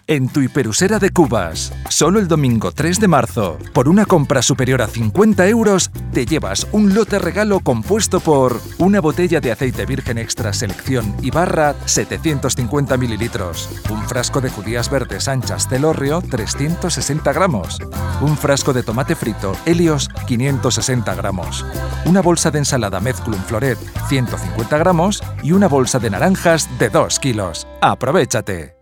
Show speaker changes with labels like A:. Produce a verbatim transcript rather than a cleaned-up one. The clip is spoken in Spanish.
A: en tu hiperusera de Cubas. Solo el domingo tres de marzo. Por una compra superior a cincuenta euros, te llevas un lote regalo compuesto por una botella de aceite virgen extra selección Ibarra setecientos cincuenta mililitros, un frasco de judías verdes anchas Celorrio trescientos sesenta gramos, un frasco de tomate frito Helios quinientos sesenta gramos, una bolsa de ensalada Mezclun Floret ciento cincuenta gramos y una bolsa de naranjas de dos kilos. ¡Aprovéchate!